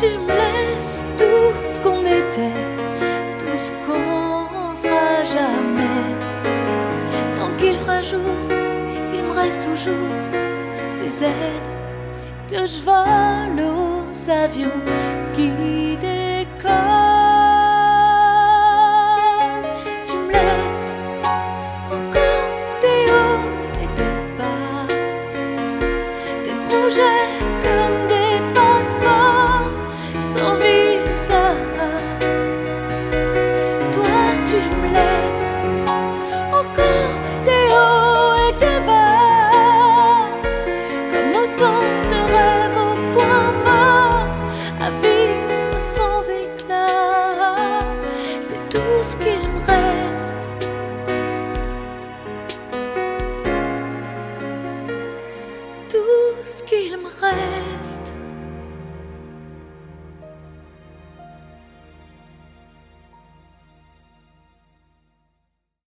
tu me laisses tout ce qu'on était, tout ce qu'on sera jamais. Tant qu'il fera jour, il me reste toujours des ailes que je vole aux avions qui